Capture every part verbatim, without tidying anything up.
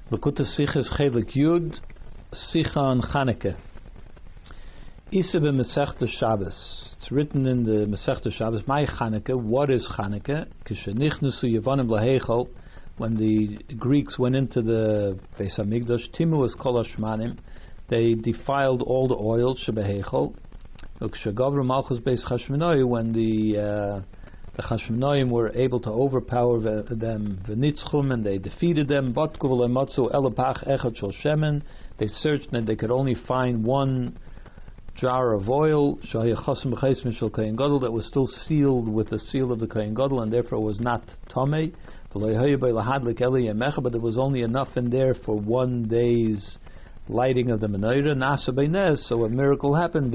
Lakuta Sichas Chelik Yud, Sicha on Chanukah. Isa b'Masechta Shabbos. It's written in the Masechta Shabbos. My Chanukah. What is Chanukah? K'shenichnusu Yevonim laheichol. When the Greeks went into the Beis Hamikdash, Timu was kol hashmanim. They defiled all the oil. Shebeheichol. Ukshagavru Malchus Beis Chashmonai. When the uh, the Chashmonaim were able to overpower them, v'nitzchum, and they defeated them. Batku v'lematzu elapach echad shel shemen. They searched and they could only find one jar of oil, that was still sealed with the seal of the Kohen Gadol, and therefore was not tamei. But there was only enough in there for one day's lighting of the menorah. So a miracle happened.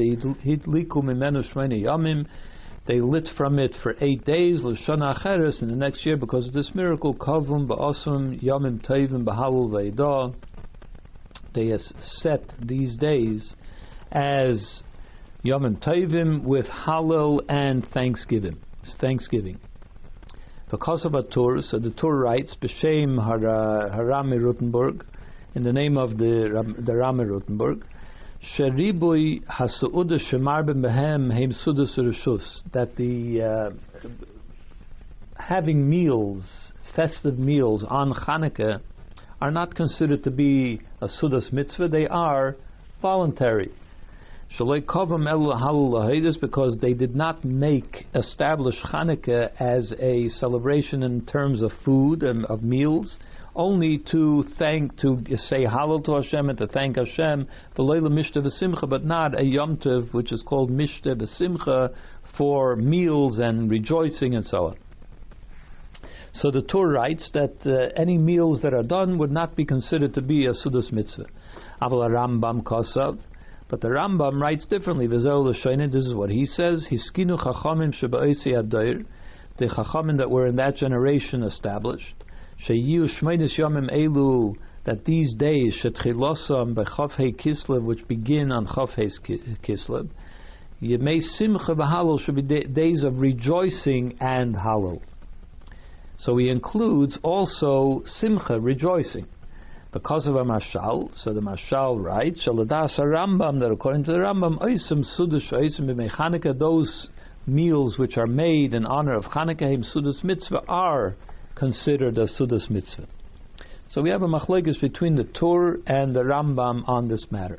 They lit from it for eight days, l'shana acheres, in the next year, because of this miracle. Kavum ba'asum yamim tovim b'halul v'edah. They have set these days as Yomim Tovim with Hallel and Thanksgiving. Thanksgiving. Because of a Tur, so the Tur writes, B'Shem Harami Rutenburg, in the name of the the Rami Rutenburg, Sheribui Hasuuda Shemar B'Mehem Heim Sudas Rishus, that the uh, having meals, festive meals on Chanukah, are not considered to be a Sudas mitzvah. They are voluntary. Because they did not make establish Chanukah as a celebration in terms of food and of meals, only to thank, to say Hallel to Hashem and to thank Hashem, but not a Yom Tov, which is called Mishteh B'Simcha, for meals and rejoicing and so on. So the Torah writes that uh, any meals that are done would not be considered to be a Sudas mitzvah. Aval Rambam Kosav. But the Rambam writes differently. This is what he says. Hiskinu chachamim shebe'osei adoir. The chachamim that were in that generation established. Sheyiu shmeinis yomim elu. That these days shetchilosam bechafhei kislev, which begin on chafhei kislev. Yemei simcha b'halol should be days of rejoicing and halol. So he includes also simcha, rejoicing. Because of a mashal, so the mashal writes, Shaladas Rambam, that according to the Rambam, Oisem Sudash Oisem B'mei Chanukah, those meals which are made in honor of Chanukah, Him Sudas Mitzvah, are considered a Sudas Mitzvah. So we have a machlokes between the Tur and the Rambam on this matter.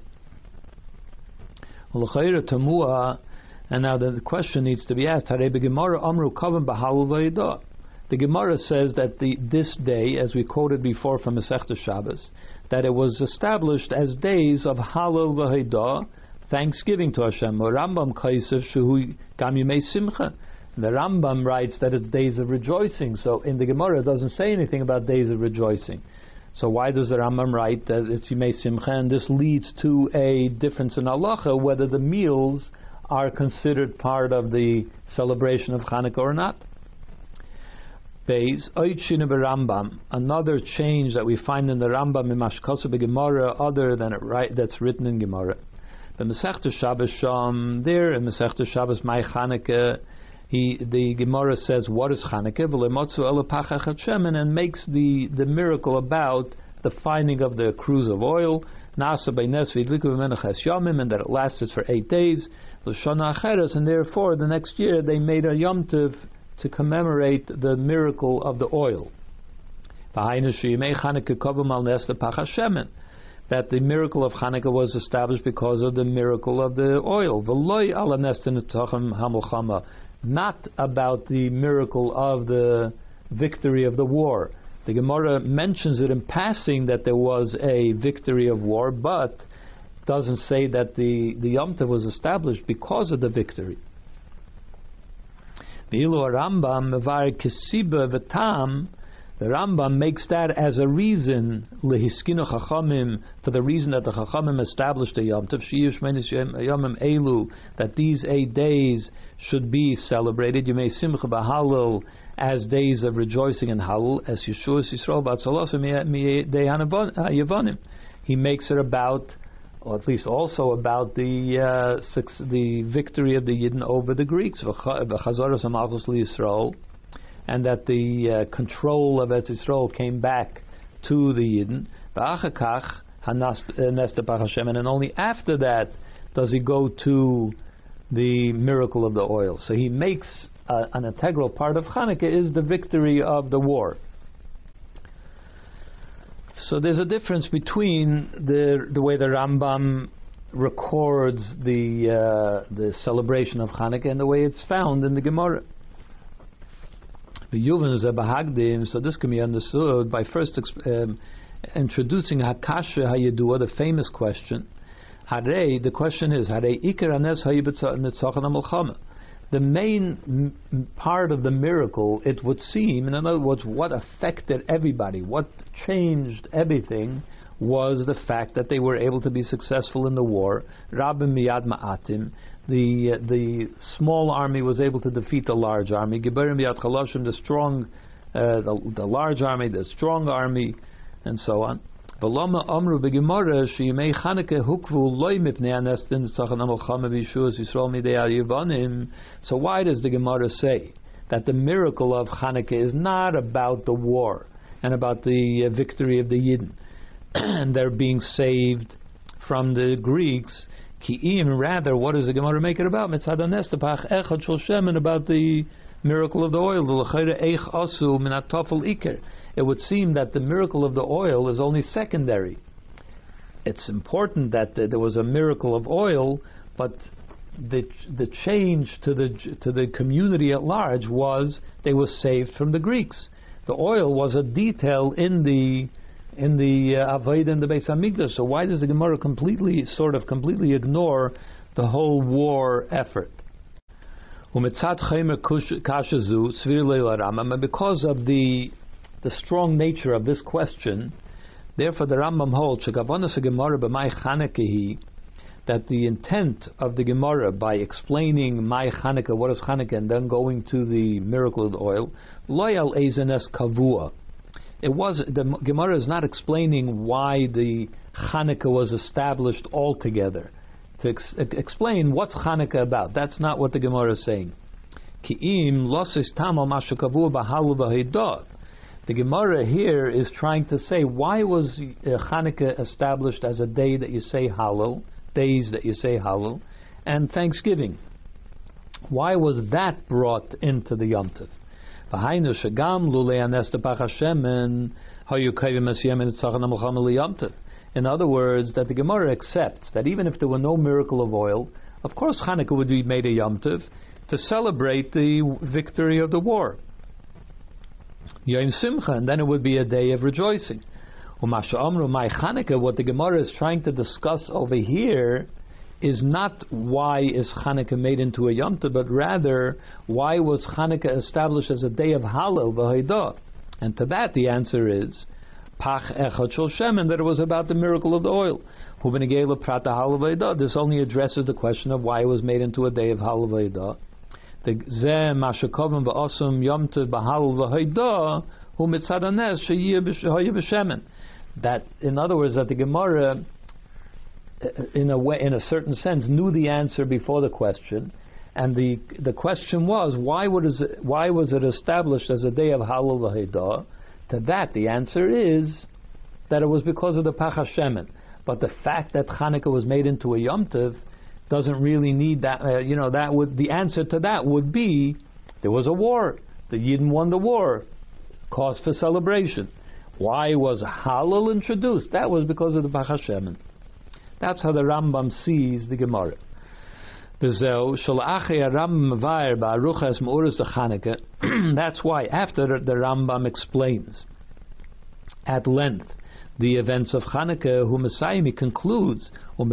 And now the question needs to be asked, Harei b'Gemara Amru Kavan B'Halul V'Edah. The Gemara says that the, this day, as we quoted before from Masechta Shabbos, that it was established as days of Hallel v'Heidah, thanksgiving to Hashem. Rambam Kaisef Shuhu Gam Yimei Simcha. The Rambam writes that it's days of rejoicing. So in the Gemara it doesn't say anything about days of rejoicing. So why does the Rambam write that it's Yimei Simcha? And this leads to a difference in halacha, whether the meals are considered part of the celebration of Chanukah or not. Beis Oichinu Rambam, another change that we find in the Rambam in Mashkosu Gemara, other than it right that's written in Gemara. The Masechta Shabbos Sham, there in Masechta Shabbos My Chanukah, he the Gemara says what is Chanukah? V'lemotzu elapach echad shemen, and makes the the miracle about the finding of the cruse of oil. Nasa b'nes v'idliku v'menach es yomim, and that it lasted for eight days. L'shana acheres, and therefore the next year they made a Yom Tov to commemorate the miracle of the oil. That the miracle of Chanukah was established because of the miracle of the oil. Not about the miracle of the victory of the war. The Gemara mentions it in passing that there was a victory of war, but doesn't say that the, the Yom Tov was established because of the victory. The Rambam the Rambam makes that as a reason lehiskinu chachamim, for the reason that the chachamim established a Yom Tov sheyush menis yomim elu, that these eight days should be celebrated Yemei Simcha b'Halul, as days of rejoicing and Halul, as Yeshua Yisrael b'Atzalosim Yevonim. He makes it about, or at least also about the uh, six, the victory of the Yidden over the Greeks, v'chazoros hamalchus liYisrael, and that the uh, control of Eretz Yisrael came back to the Yidden. V'achakach hanesta pach Hashem, and only after that does he go to the miracle of the oil. So he makes uh, an integral part of Hanukkah is the victory of the war. So there's a difference between the the way the Rambam records the uh, the celebration of Hanukkah and the way it's found in the Gemara. So this can be understood by first um, introducing Hakasha Hayedua, the famous question. Harei, the question is, Harei Iker Anes Hayibetzachan Amalchama. The main m- part of the miracle, it would seem, in other words, what affected everybody, what changed everything, was the fact that they were able to be successful in the war. Rabim Miyad Ma'atim, the uh, the small army was able to defeat the large army. Geberim Miyad Chaloshim, the strong, uh, the, the large army, the strong army, and so on. V'lama Amru beGemara sheYimei Chanukah hukvu loy mipnei anestin tzachan amalchama v'yishuas Yisrael midei al-Yevanim. So why does the Gemara say that the miracle of Chanukah is not about the war and about the uh, victory of the Yidden and they're being saved from the Greeks? Ki'im, rather, what does the Gemara make it about? Mitzad anestapach echad shel shemen, about the miracle of the oil. L'chayre eich asu min atofel iker. It would seem that the miracle of the oil is only secondary. It's important that there was a miracle of oil, but the the change to the to the community at large was they were saved from the Greeks. The oil was a detail in the in the uh, Avodah in the Beis Hamikdash. So why does the Gemara completely, sort of completely ignore the whole war effort? And because of the the strong nature of this question, therefore the Rambam holds that the intent of the Gemara by explaining my Chanukah, what is Chanukah, and then going to the miracle of the oil, loyal ezenes kavua. It was the Gemara is not explaining why the Chanukah was established altogether. To ex- explain what's Chanukah about, that's not what the Gemara is saying. Ki'im losis tamal mashu kavua b'halu b'heidah. The Gemara here is trying to say, why was uh, Chanukah established as a day that you say Hallel, days that you say Hallel, and Thanksgiving? Why was that brought into the Yom Tov? In other words, that the Gemara accepts that even if there were no miracle of oil, of course Chanukah would be made a Yom Tov to celebrate the victory of the war. Yom Simcha, and then it would be a day of rejoicing. Umasha Amru my Chanukah, what the Gemara is trying to discuss over here is not why is Chanukah made into a Yom Tov, but rather why was Chanukah established as a day of Hallel v'Haidah? And to that the answer is Pach Echad Shel Shemen, that it was about the miracle of the oil. Hu b'negei Prata Hallel v'Haidah. This only addresses the question of why it was made into a day of Hallel v'Haidah. The Zeh Mashakovim v'Osum Yom Tov b'Hallel v'Haidah Hu Mitzad Hanes Sheyeh b'Shemen. That, in other words, that the Gemara, in a way, in a certain sense, knew the answer before the question, and the the question was why would is it, why was it established as a day of Hallel v'Haidah? To that, the answer is that it was because of the Pach HaShemen. But the fact that Chanukah was made into a Yom Tov doesn't really need that. Uh, you know, that would the answer to that would be there was a war. The Yidden won the war, cause for celebration. Why was Hallel introduced? That was because of the Pach HaShemen. That's how the Rambam sees the Gemara. That's why after the Rambam explains at length the events of Chanukah, who Messiah concludes, and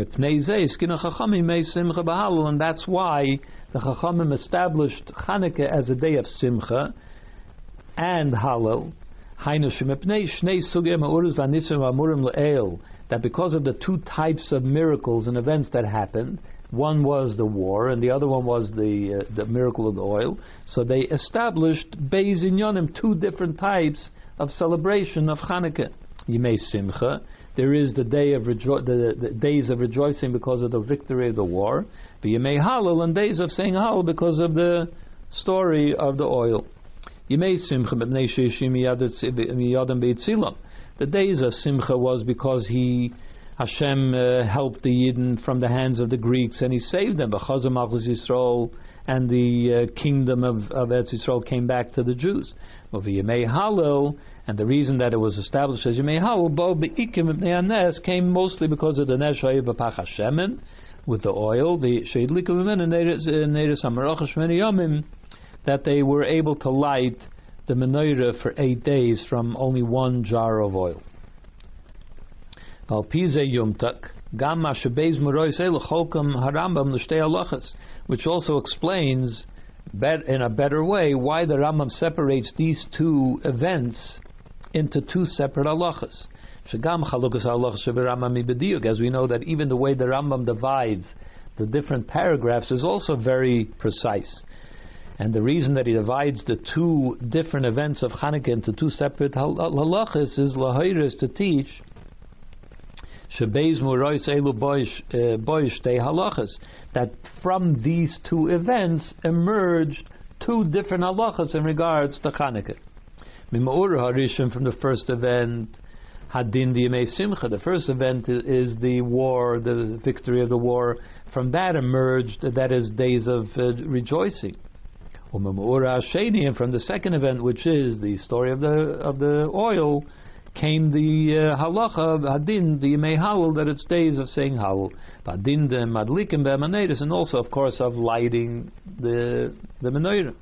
that's why the Chachamim established Chanukah as a day of Simcha and Hallel. That because of the two types of miracles and events that happened, one was the war and the other one was the uh, the miracle of the oil, so they established Beis Inyanim, two different types of celebration of Chanukah. Yimei Simcha, there is the day of rejo- the, the days of rejoicing because of the victory of the war. But Yimei Hallel, and days of saying Hallel because of the story of the oil. Yimei Simcha b'nei sheishim miyadam beitzilam. The days of Simcha was because he, Hashem uh, helped the Yidden from the hands of the Greeks and he saved them. B'chazar Malchus Yisrael, and the uh, kingdom of, of Eretz Yisrael came back to the Jews. Yemei Hallel, and the reason that it was established as Yemei Hallel, Bo Be'ikim Ibnei Anes, came mostly because of the Ner Shayir B'Pach Hashemen, with the oil, the Sheidlikum Imen and Neiris Hamarach Shmini Yomim, that they were able to light the menorah for eight days from only one jar of oil. Which also explains in a better way why the Rambam separates these two events into two separate halachas. As we know that even the way the Rambam divides the different paragraphs is also very precise. And the reason that he divides the two different events of Chanukah into two separate halachas is lahayris, to teach that from these two events emerged two different halachas in regards to Chanukah. From the first event, Hadin Diyamei Simcha, the first event is the war, the victory of the war. From that emerged, that is days of uh, rejoicing. And from the second event, which is the story of the of the oil, came the uh, halacha of Hadin Diyamei Hallel, that it's days of saying Hallel. Hadin the Madlikim be'Maneris, and also, of course, of lighting the the menorah.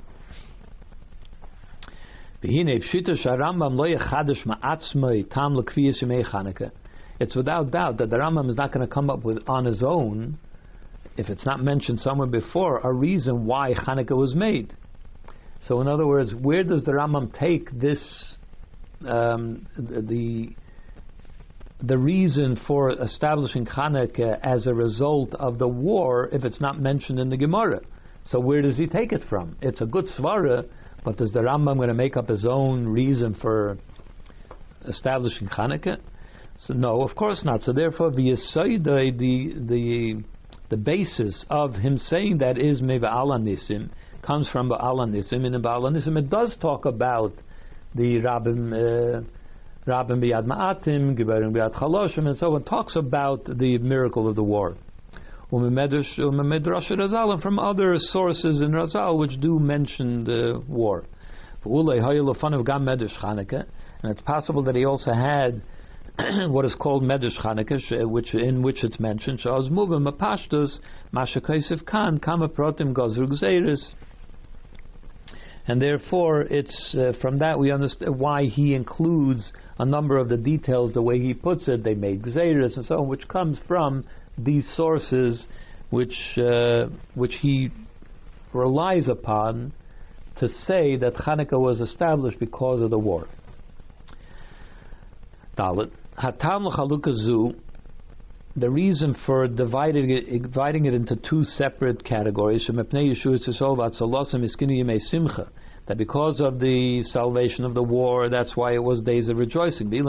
It's without doubt that the Rambam is not going to come up with on his own, if it's not mentioned somewhere before, a reason why Chanukah was made. So in other words, where does the Rambam take this, um, the the reason for establishing Chanukah as a result of the war, if it's not mentioned in the Gemara? So where does he take it from? It's a good svara, but is the Rambam going to make up his own reason for establishing Chanukah? So no, of course not. So therefore, the the the the basis of him saying that is me Ba'al Nisim, comes from Ba'al Nisim. And in Ba'al Nisim, it does talk about the Rabbim uh, Rabbim B'Yad Ma'atim, Geberim B'Yad Chaloshim, and so on. Talks about the miracle of the war. And from other sources in Razal which do mention the war. And it's possible that he also had what is called Medrash Chanukah, which in which it's mentioned. And therefore, it's uh, from that we understand why he includes a number of the details, the way he puts it. They made Gzeiris and so on, which comes from these sources, which uh, which he relies upon to say that Chanukah was established because of the war. Dalet Hatam l'Chalukah Zu. The reason for dividing it, dividing it into two separate categories, that because of the salvation of the war, that's why it was days of rejoicing. The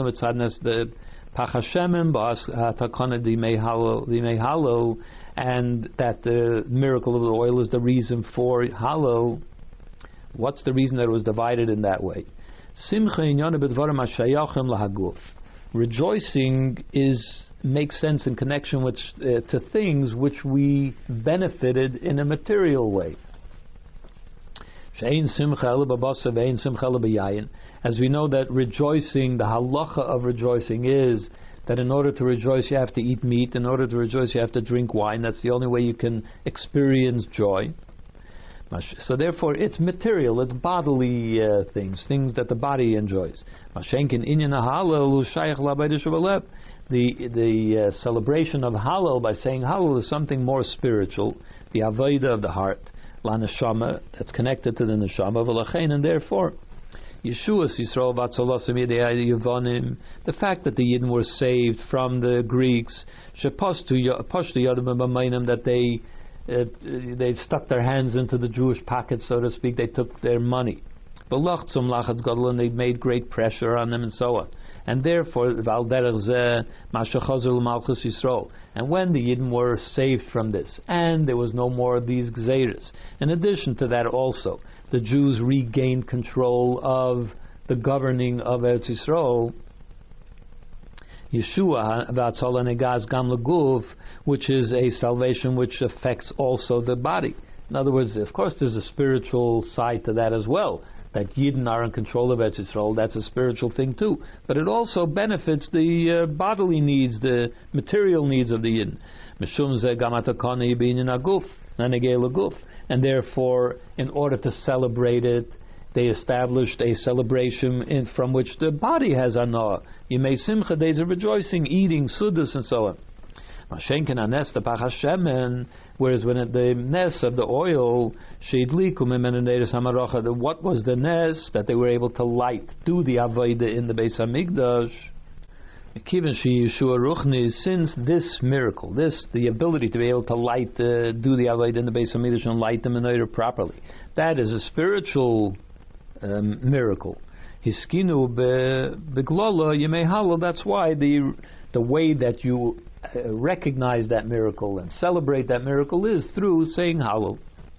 and that the miracle of the oil is the reason for Hallel. What's the reason that it was divided in that way? Rejoicing is makes sense in connection with uh, to things which we benefited in a material way. As we know that rejoicing, the halacha of rejoicing is that in order to rejoice you have to eat meat, in order to rejoice you have to drink wine. That's the only way you can experience joy. So therefore it's material, it's bodily uh, things, things that the body enjoys. The the uh, celebration of Hallel by saying Hallel is something more spiritual, the avodah of the heart, la neshama, that's connected to the neshama, v'lachein, and therefore Yeshua Yisrael Vatzolos Yevonim, the fact that the Yidden were saved from the Greeks, that they uh, they stuck their hands into the Jewish pockets, so to speak, they took their money. And they made great pressure on them and so on. And therefore, and when the Yidden were saved from this, and there was no more of these Gzeiras, in addition to that also, the Jews regained control of the governing of Eretz Yisrael, Yeshua v'atzola negaz gam leguf, which is a salvation which affects also the body. In other words, of course, there's a spiritual side to that as well. That Yidden are in control of Eretz Yisrael, that's a spiritual thing too. But it also benefits the uh, bodily needs, the material needs of the Yidden. Mishum ze gam atakoni b'inyan haguf, nanegei leguf. And therefore, in order to celebrate it, they established a celebration in, from which the body has anah. Yimei simcha, days of rejoicing, eating, sudas, and so on. Mashenken anes the pach hashemen, whereas when it, the nes of the oil, sheidliku mimenedeiros hamarocha, what was the nes that they were able to light, do the avodah in the Beis Hamikdash? Kiven she Yeshua ruchni, since this miracle, this the ability to be able to light, uh, do the avodah in the Beis Hamikdash and light the menorah properly, that is a spiritual um, miracle. Hiskinu beglola yemei halal. That's why the the way that you uh, recognize that miracle and celebrate that miracle is through saying halal.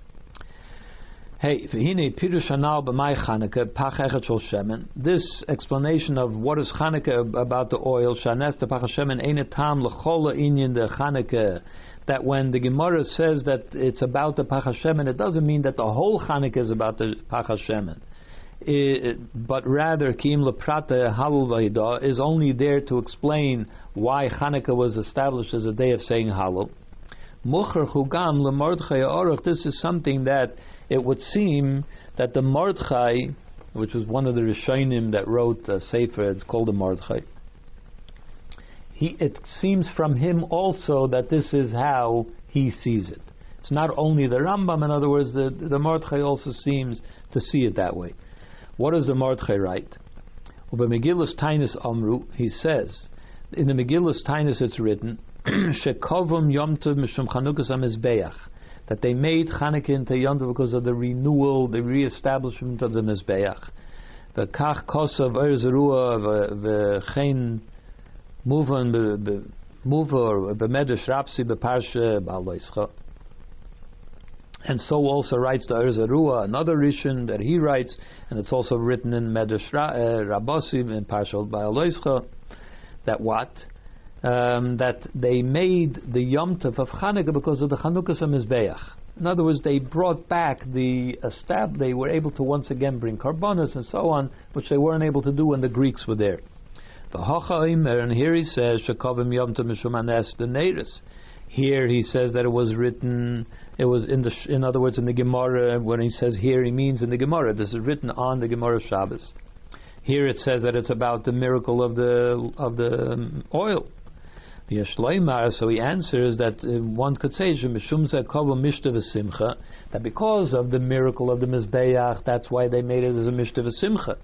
Hey, pirush hanal b'may Chanukah pach echad shel shemen. This explanation of what is Chanukah about the oil, shanes the pach shemen ein tam lechola inyan the Chanukah. That when the Gemara says that it's about the pach shemen, it doesn't mean that the whole Chanukah is about the pach shemen. It, but rather Kim Leprata Halal Vahida is only there to explain why Chanukah was established as a day of saying Halal. Mucher Chugam LeMordechai Aruch. This is something that it would seem that the Mordechai, which was one of the Rishonim that wrote a Sefer, it's called the Mordechai. He, it seems from him also that this is how he sees it. It's not only the Rambam. In other words, the the Mordechai also seems to see it that way. What does the Mordechai write? Uba Megillus Tainus Amru, he says, in the Megillus Tainus it's written, Shekovum Yom Tov Mishum Chanukas HaMizbeach, that they made Chanukah into Yom Tov because of the renewal, the re-establishment of the Mizbeach. The Kach Kosav Er Zerua V'chein Muvan Muvor B'medrash Rapsi B'parsha Ba'aloischa. And so also writes the Erza Ruah, another Rishon that he writes, and it's also written in Medrash Rabasi in Parshal Ba'aloischa, that what? Um, that they made the Yom Tov of Chanukah because of the Chanukas HaMizbeach. In other words, they brought back the estab. They were able to once again bring karbanos and so on, which they weren't able to do when the Greeks were there. The Hacha Imer, and here he says, Shekavim Yom Tov Mishum Anes the Neiris. Here he says that it was written, it was in the, in other words, in the Gemara. When he says here, he means in the Gemara. This is written on the Gemara Shabbos. Here it says that it's about the miracle of the of the um, oil. So he answers that uh, one could say that because of the miracle of the Mizbeach, that's why they made it as a Mishta V'Simcha.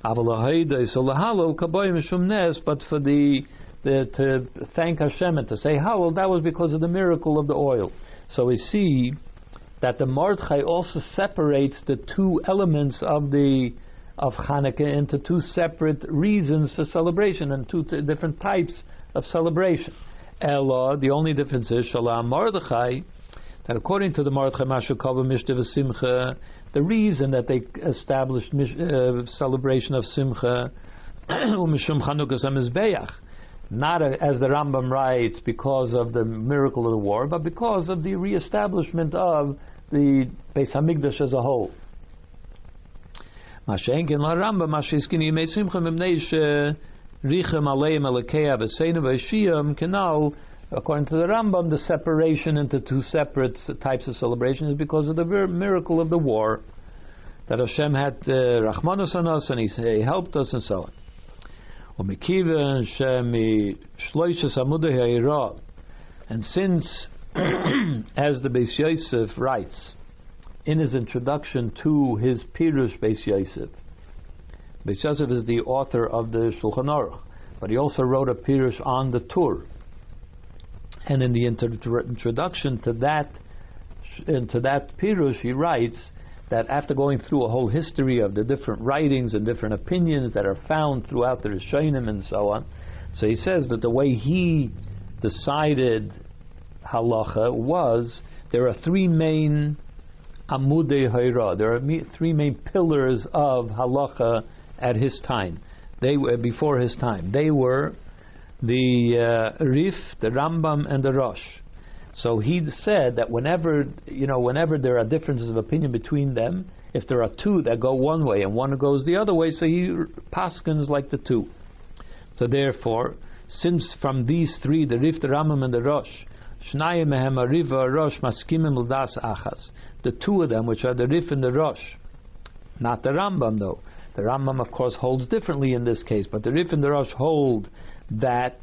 But for the The, to thank Hashem and to say Halal, that was because of the miracle of the oil. So we see that the Mordechai also separates the two elements of the of Chanukah into two separate reasons for celebration and two t- different types of celebration. Ella, the only difference is Shalom Mordechai, that according to the Mordechai Mashukava Mishta Simcha, the reason that they established uh, celebration of Simcha Umishum Chanukah Samizbeach, not a, as the Rambam writes, because of the miracle of the war, but because of the re-establishment of the Beis Hamikdash as a whole. Mashenkin la Rambam Mashiskin Yimei Simcha Mimnei Richem Aleim Elekea V'Seinu V'Shiyam Kenal. According to the Rambam, the separation into two separate types of celebration is because of the miracle of the war, that Hashem had uh, Rachmanus on us and He, he helped us and so on. And since, as the Beis Yosef writes in his introduction to his Pirush Beis Yosef, Beis Yosef is the author of the Shulchan Aruch, but he also wrote a Pirush on the Tur. And in the inter- introduction to that, into that Pirush, he writes that after going through a whole history of the different writings and different opinions that are found throughout the Rishonim and so on, so he says that the way he decided halacha was, there are three main amudei hayra, there are me, three main pillars of halacha at his time. They were before his time. They were the uh, Rif, the Rambam, and the Rosh. So he said that whenever you know, whenever there are differences of opinion between them, if there are two that go one way and one goes the other way, so he paskins like the two. So therefore, since from these three, the Rif, the Rambam, and the Rosh, Shnayim mehem Riva Rosh maskimim l'das achas, the two of them, which are the Rif and the Rosh, not the Rambam though. The Rambam, of course, holds differently in this case, but the Rif and the Rosh hold that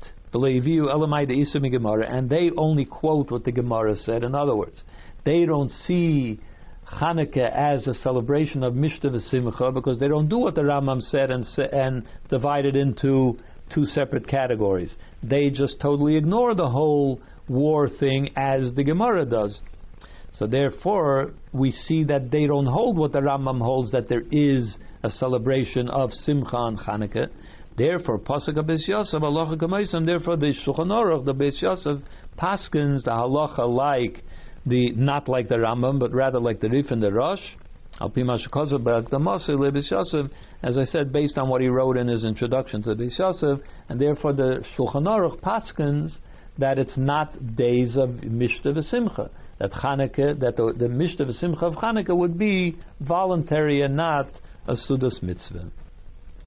and they only quote what the Gemara said. In other words, they don't see Chanukah as a celebration of Mishta v'Simcha because they don't do what the Rambam said and and divide it into two separate categories. They just totally ignore the whole war thing as the Gemara does. So therefore, we see that they don't hold what the Rambam holds, that there is a celebration of Simcha on Chanukah. Therefore, Pasuk Beis Yosef, halacha k'maisam. Therefore, the Shulchan Aruch, the Beis Yosef, paskins the halacha like the not like the Rambam, but rather like the Rif and the Rosh. Al pi ma shekazav b'akdamasa leBeis Yosef, as I said, based on what he wrote in his introduction to Beis Yosef, and therefore the Shulchan Aruch paskins that it's not days of Mishta v'Simcha. That Chanukah, that the, the Mishta v'Simcha of Chanukah would be voluntary and not a Sudas mitzvah.